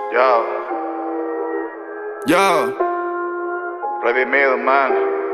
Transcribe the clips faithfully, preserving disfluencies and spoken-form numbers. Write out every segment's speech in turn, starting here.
Yo. Yo. Redimido, man.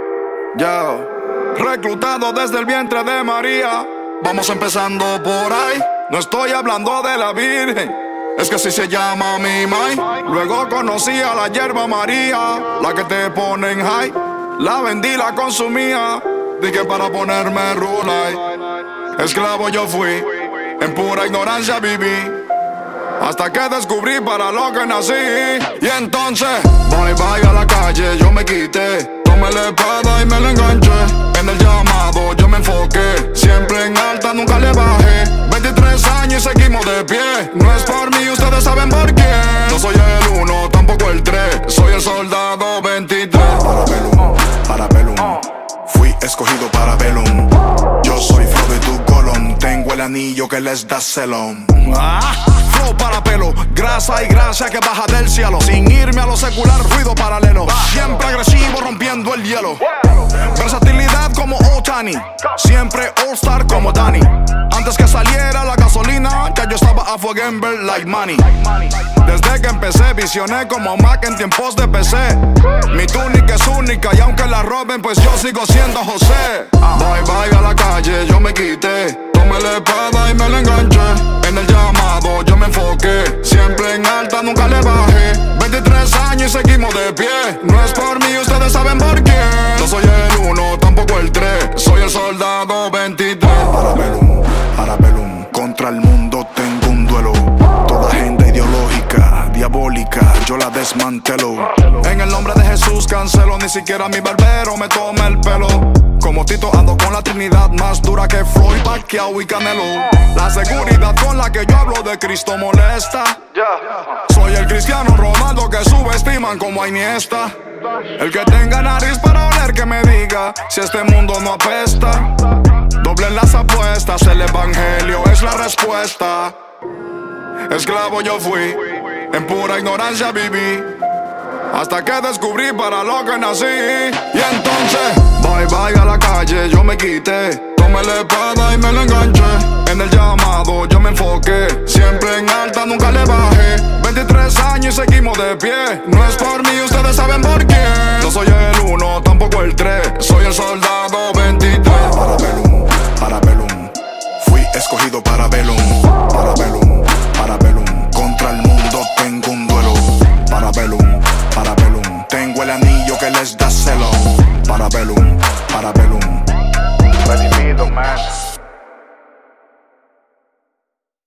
Yo. Reclutado desde el vientre de María. Vamos empezando por ahí. No estoy hablando de la Virgen, es que así se llama mi mai. Luego conocí a la hierba María, la que te pone en high. La vendí, la consumía, dije para ponerme rulay. Esclavo yo fui, en pura ignorancia viví, hasta que descubrí para lo que nací. Y entonces, bye bye a la calle, yo me quité. Tomé la espada y me la enganché. En el llamado yo me enfoqué, siempre en alta, nunca le bajé. Veintitrés años y seguimos de pie. No es por mí, ustedes saben por qué. No soy el uno, tampoco el tres. Soy el soldado veintitrés. Para Velum, para Velum. Fui escogido para Velum. Yo soy Frodo y tu Gollum. Tengo el anillo que les da celón. Ah, flow para pelo, grasa y gracia que baja del cielo. Sin irme a lo secular, ruido paralelo. Siempre agresivo, rompiendo el hielo. Versatilidad como Otani, siempre All-Star como Dani. Antes que saliera la gasolina, ya yo estaba a fuego en ver like money. Desde que empecé, visioné como Mac en tiempos de P C. Mi túnica es única y aunque la roben, pues yo sigo siendo José. Bye bye a la calle, yo me quité. Tomé la espada y me la enganché. En el llamado yo me enfoqué, siempre en alta, nunca le bajé. Veintitrés años y seguimos de pie. No es por mí, ustedes saben por qué. No soy el uno, tampoco el tres. Soy el soldado veintitrés. Para Velum, para Velum. Contra el mundo tengo un duelo. Toda agenda ideológica, diabólica, yo la desmantelo. En el nombre de Jesús cancelo, ni siquiera mi barbero me toma el pelo. Como Tito ando con la Trinidad, más dura que Floyd, Pacquiao y Canelo. La seguridad con la que yo hablo de Cristo molesta. Soy el Cristiano Ronaldo que subestiman como a Iniesta. El que tenga nariz para oler que me diga si este mundo no apesta. Doblen las apuestas, el evangelio es la respuesta. Esclavo yo fui, en pura ignorancia viví, hasta que descubrí para lo que nací. Y entonces, bye bye a la calle, yo me quité. Tomé la espada y me la enganché. En el llamado yo me enfoqué, siempre en alta, nunca le bajé. Veintitrés años y seguimos de pie. No es por mí, ustedes saben por qué. No soy el uno, tampoco el tres. Soy el soldado